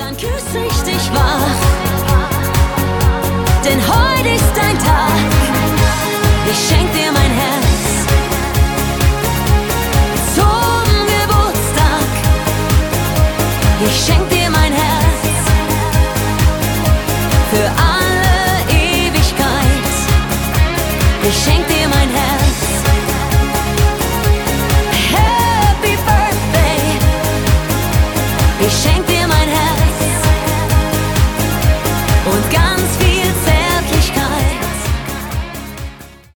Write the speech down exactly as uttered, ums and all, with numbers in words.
dann küsse ich dich wach. Denn heute ist dein Tag. Ich schenk dir mein Herz zum Geburtstag. Ich schenk dir mein Herz für alle Ewigkeit. Ich schenk dir mein Herz. Happy Birthday. Ich schenk